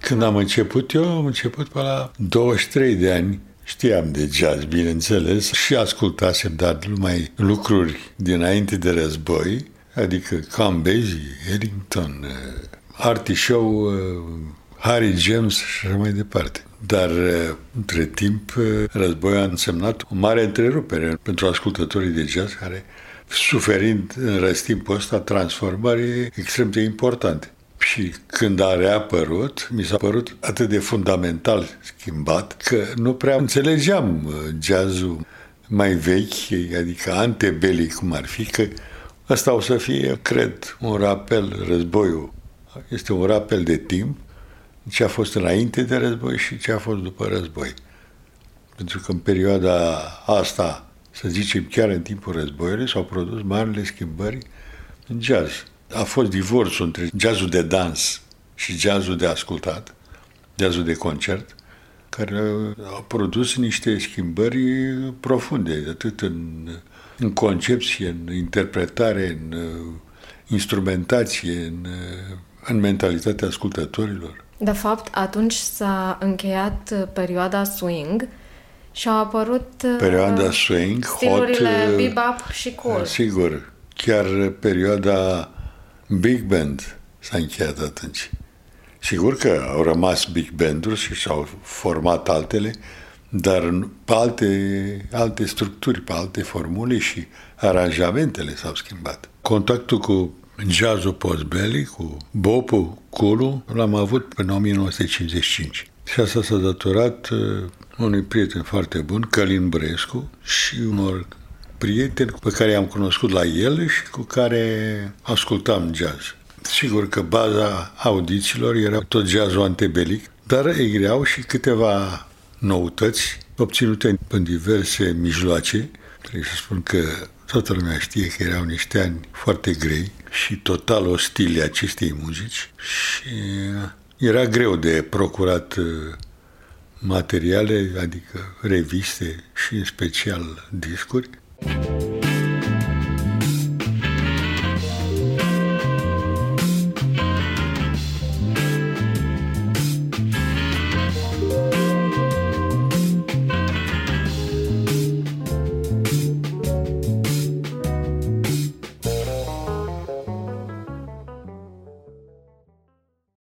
Când am început pe la 23 de ani. Știam de jazz, bineînțeles, și ascultasem, dar numai lucruri dinainte de război, adică Count Basie, Ellington, Artie Shaw, Harry James și așa mai departe. Dar, între timp, războiul a însemnat o mare întrerupere pentru ascultătorii de jazz, care, suferind în răstimpul ăsta, transformări extrem de importante. Și când a reapărut, mi s-a părut atât de fundamental schimbat că nu prea înțelegeam jazzul mai vechi, adică antebelic, cum ar fi, că ăsta o să fie, cred, un rapel, războiul. Este un rapel de timp, ce a fost înainte de război și ce a fost după război. Pentru că în perioada asta, să zicem chiar în timpul războiului, s-au produs marile schimbări în jazz. A fost divorțul între jazzul de dans și jazzul de ascultat, jazzul de concert, care au produs niște schimbări profunde, atât în concepție, în interpretare, în instrumentație, în mentalitatea ascultătorilor. De fapt, atunci s-a încheiat perioada swing și au apărut perioada swing, stilurile bebop și cool. Sigur, chiar perioada Big Band s-a încheiat atunci. Sigur că au rămas big band-uri și s-au format altele, dar pe alte structuri, pe alte formule și aranjamentele s-au schimbat. Contactul cu jazzul post-belly, cu bopul, cool-ul, l-am avut în 1955. Și asta s-a datorat unui prieten foarte bun, Călin Brescu, și unor prieteni pe care i-am cunoscut la el și cu care ascultam jazz. Sigur că baza audițiilor era tot jazzul antebelic, dar erau și câteva noutăți obținute în diverse mijloace. Trebuie să spun că toată lumea știe că erau niște ani foarte grei și total ostili acestei muzici și era greu de procurat materiale, adică reviste și în special discuri.